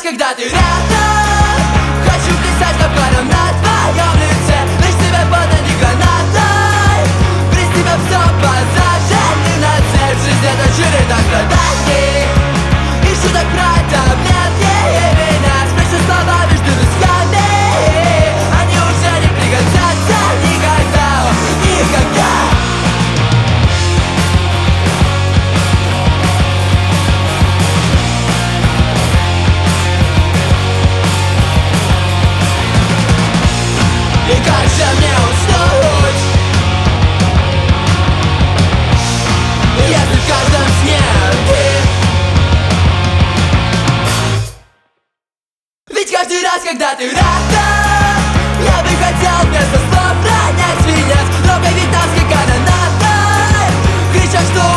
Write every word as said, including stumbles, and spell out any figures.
когда ты рядом, хочу плясать капканом на твоем лице, лишь тебя подойди канатой. Без тебя все позажжено, цель в жизни это череда страданий и шуток про таблетки и меня. Спрячь слова между висками, они уже не пригодятся никогда, никогда. И как же мне уснуть, если в каждом сне ты? Ведь каждый раз, когда ты рядом, я бы хотел вместо слов ронять свинец, но ведь нас как канонатой кричат, что